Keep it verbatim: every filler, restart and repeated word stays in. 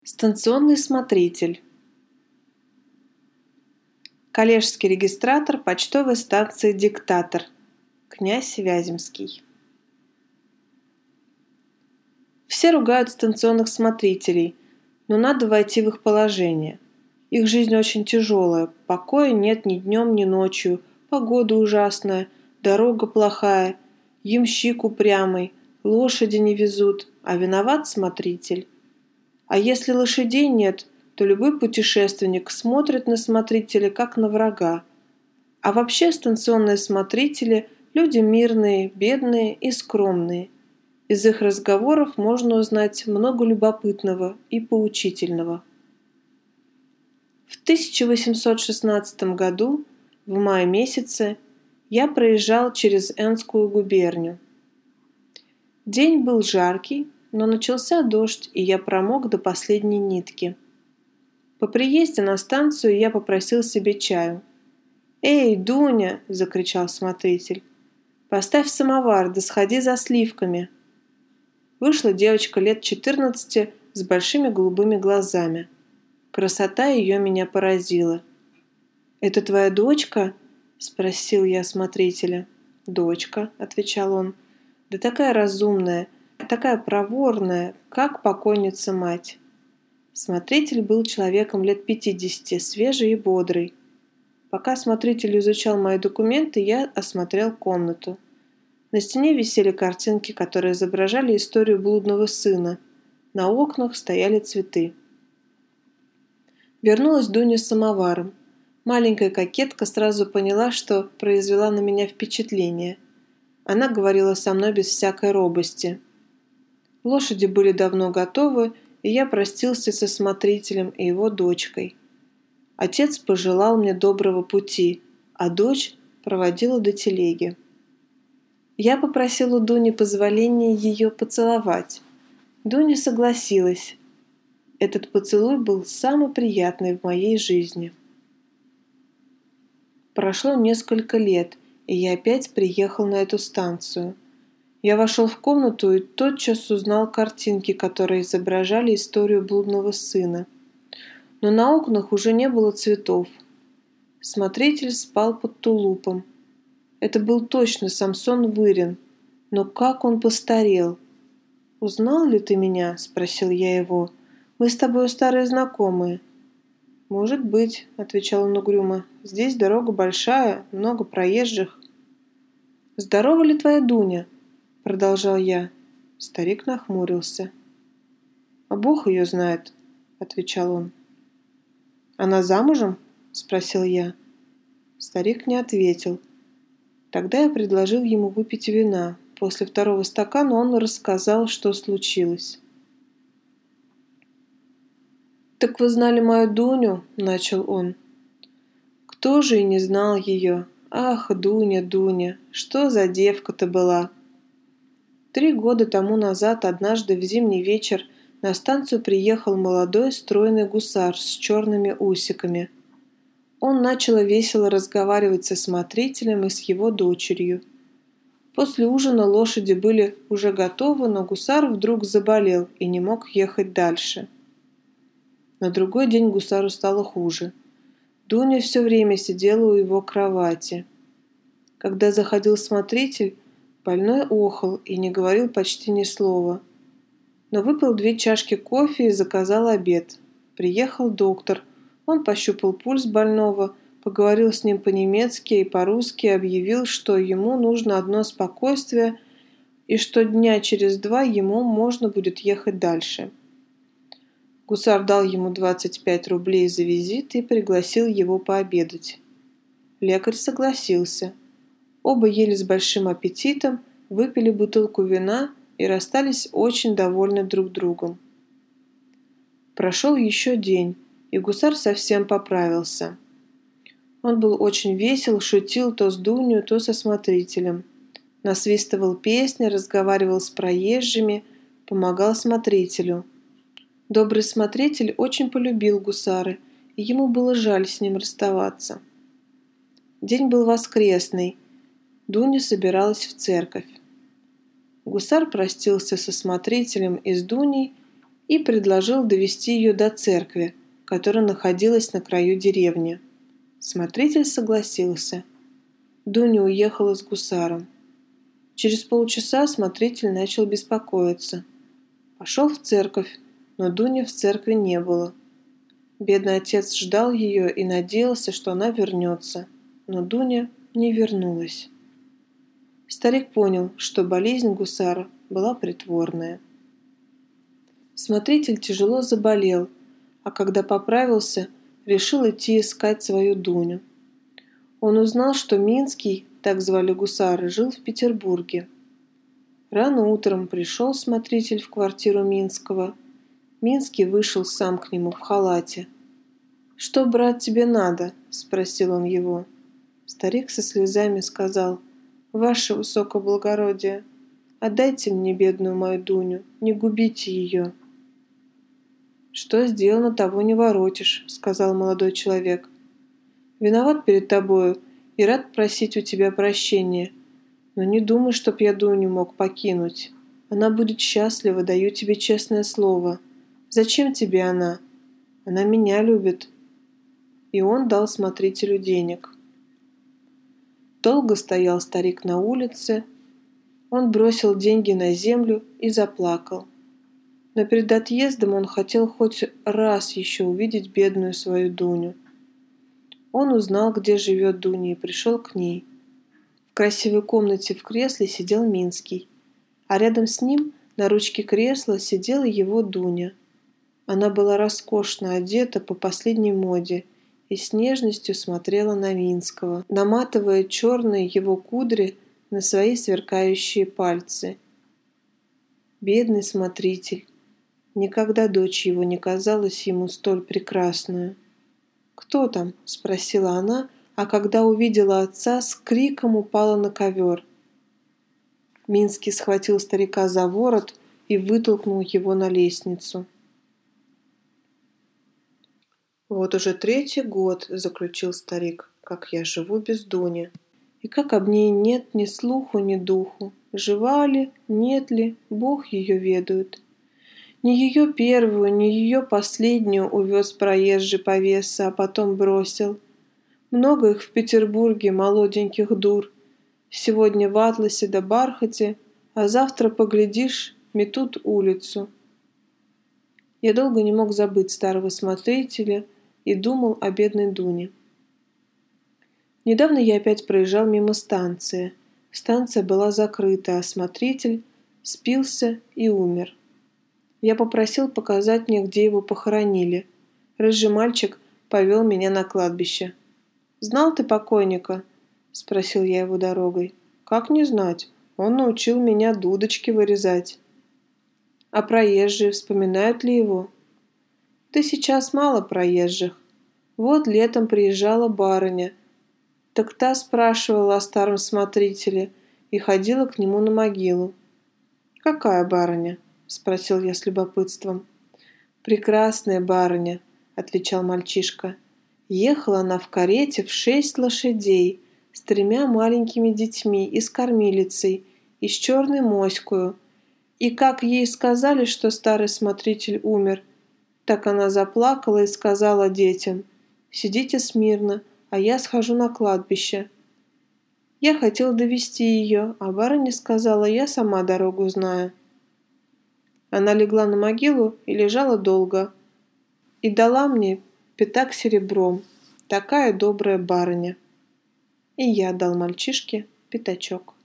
Станционный смотритель. Коллежский регистратор почтовой станции «Диктатор». Князь Вяземский. Все ругают станционных смотрителей, но надо войти в их положение. Их жизнь очень тяжелая, покоя нет ни днем, ни ночью, погода ужасная, дорога плохая, ямщик упрямый, лошади не везут, а виноват смотритель. А если лошадей нет, то любой путешественник смотрит на смотрителя как на врага. А вообще станционные смотрители – люди мирные, бедные и скромные. Из их разговоров можно узнать много любопытного и поучительного. В тысяча восемьсот шестнадцатом году, в мае месяце, я проезжал через Энскую губернию. День был жаркий, но начался дождь, и я промок до последней нитки. По приезде на станцию я попросил себе чаю. «Эй, Дуня!» – закричал смотритель. «Поставь самовар, да сходи за сливками!» Вышла девочка лет четырнадцати с большими голубыми глазами. Красота ее меня поразила. «Это твоя дочка?» – спросил я смотрителя. «Дочка», – отвечал он. «Да такая разумная, такая проворная, как покойница мать». Смотритель был человеком лет пятидесяти, свежий и бодрый. Пока смотритель изучал мои документы, я осмотрел комнату. На стене висели картинки, которые изображали историю блудного сына. На окнах стояли цветы. Вернулась Дуня с самоваром. Маленькая кокетка сразу поняла, что произвела на меня впечатление. Она говорила со мной без всякой робости. Лошади были давно готовы, и я простился со смотрителем и его дочкой. Отец пожелал мне доброго пути, а дочь проводила до телеги. Я попросил у Дуни позволения ее поцеловать. Дуня согласилась. Этот поцелуй был самый приятный в моей жизни. Прошло несколько лет, и я опять приехал на эту станцию. Я вошел в комнату и тотчас узнал картинки, которые изображали историю блудного сына. Но на окнах уже не было цветов. Смотритель спал под тулупом. Это был точно Самсон Вырин. Но как он постарел! «Узнал ли ты меня?» – спросил я его. «Мы с тобой старые знакомые». «Может быть», – отвечал он угрюмо. «Здесь дорога большая, много проезжих». «Здорова ли твоя Дуня?» – продолжал я. Старик нахмурился. «А Бог ее знает», – отвечал он. «Она замужем?» – спросил я. Старик не ответил. Тогда я предложил ему выпить вина. После второго стакана он рассказал, что случилось. «Так вы знали мою Дуню?» – начал он. «Кто же и не знал ее? Ах, Дуня, Дуня, что за девка-то была!» Три года тому назад, однажды в зимний вечер, на станцию приехал молодой стройный гусар с черными усиками. Он начал весело разговаривать со смотрителем и с его дочерью. После ужина лошади были уже готовы, но гусар вдруг заболел и не мог ехать дальше. На другой день гусару стало хуже. Дуня все время сидела у его кровати. Когда заходил смотритель, больной охал и не говорил почти ни слова. Но выпил две чашки кофе и заказал обед. Приехал доктор. Он пощупал пульс больного, поговорил с ним по-немецки и по-русски, объявил, что ему нужно одно спокойствие и что дня через два ему можно будет ехать дальше. Гусар дал ему двадцать пять рублей за визит и пригласил его пообедать. Лекарь согласился. Оба ели с большим аппетитом, выпили бутылку вина и расстались очень довольны друг другом. Прошел еще день, и гусар совсем поправился. Он был очень весел, шутил то с Дуней, то со смотрителем. Насвистывал песни, разговаривал с проезжими, помогал смотрителю. Добрый смотритель очень полюбил гусара, и ему было жаль с ним расставаться. День был воскресный. Дуня собиралась в церковь. Гусар простился со смотрителем и с Дуней и предложил довести ее до церкви, которая находилась на краю деревни. Смотритель согласился. Дуня уехала с гусаром. Через полчаса смотритель начал беспокоиться. Пошел в церковь, но Дуни в церкви не было. Бедный отец ждал ее и надеялся, что она вернется, но Дуня не вернулась. Старик понял, что болезнь гусара была притворная. Смотритель тяжело заболел, а когда поправился, решил идти искать свою Дуню. Он узнал, что Минский, так звали гусара, жил в Петербурге. Рано утром пришел смотритель в квартиру Минского. Минский вышел сам к нему в халате. «Что, брат, тебе надо?» – спросил он его. Старик со слезами сказал: «Ваше высокоблагородие, отдайте мне бедную мою Дуню, не губите ее». «Что сделано, того не воротишь», – сказал молодой человек. «Виноват перед тобою и рад просить у тебя прощения, но не думай, чтоб я Дуню мог покинуть. Она будет счастлива, даю тебе честное слово. Зачем тебе она? Она меня любит». И он дал смотрителю денег. Долго стоял старик на улице. Он бросил деньги на землю и заплакал. Но перед отъездом он хотел хоть раз еще увидеть бедную свою Дуню. Он узнал, где живет Дуня, и пришел к ней. В красивой комнате в кресле сидел Минский, а рядом с ним на ручке кресла сидела его Дуня. Она была роскошно одета по последней моде и с нежностью смотрела на Минского, наматывая черные его кудри на свои сверкающие пальцы. Бедный смотритель. Никогда дочь его не казалась ему столь прекрасной. «Кто там?» – спросила она, а когда увидела отца, с криком упала на ковер. Минский схватил старика за ворот и вытолкнул его на лестницу. «Вот уже третий год, — заключил старик, — как я живу без Дуни, и как об ней нет ни слуху, ни духу. Жива ли, нет ли, Бог ее ведает. Ни ее первую, ни ее последнюю увез проезжий повеса, а потом бросил. Много их в Петербурге, молоденьких дур. Сегодня в атласе да бархате, а завтра, поглядишь, метут улицу». Я долго не мог забыть старого смотрителя и думал о бедной Дуне. Недавно я опять проезжал мимо станции. Станция была закрыта, а смотритель спился и умер. Я попросил показать мне, где его похоронили. Рыжий мальчик повел меня на кладбище. «Знал ты покойника?» – спросил я его дорогой. «Как не знать? Он научил меня дудочки вырезать». «А проезжие вспоминают ли его?» «Да сейчас мало проезжих. Вот летом приезжала барыня. Так та спрашивала о старом смотрителе и ходила к нему на могилу». «Какая барыня?» – спросил я с любопытством. «Прекрасная барыня», – отвечал мальчишка. «Ехала она в карете в шесть лошадей, с тремя маленькими детьми и с кормилицей, и с черной моською. И как ей сказали, что старый смотритель умер, так она заплакала и сказала детям: сидите смирно, а я схожу на кладбище. Я хотел довести ее, а барыня сказала: я сама дорогу знаю». Она легла на могилу и лежала долго, и дала мне пятак серебром, такая добрая барыня. И я дал мальчишке пятачок.